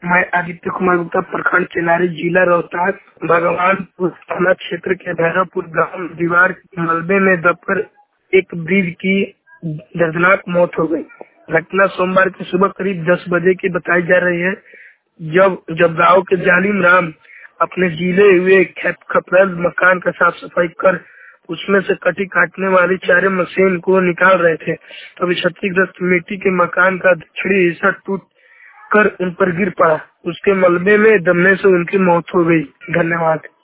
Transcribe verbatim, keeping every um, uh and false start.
मैं आदित्य कुमार गुप्ता, प्रखंड चेनारी, जिला रोहतास, भगवानपुर थाना क्षेत्र के भैरवपुर गांव दीवार के मलबे में दबकर एक वृद्ध की दर्दनाक मौत हो गई। घटना सोमवार की सुबह करीब दस बजे की बताई जा रही है, जब जब गांव के जालिम राम अपने गीले हुए खपरल मकान का साफ सफाई कर उसमें से कटी काटने वाली चारे मशीन को निकाल रहे थे, तभी क्षतिग्रस्त मिट्टी के मकान का दक्षिणी हिस्सा टूट कर उन पर गिर पड़ा। उसके मलबे में दबने से उनकी मौत हो गई। धन्यवाद।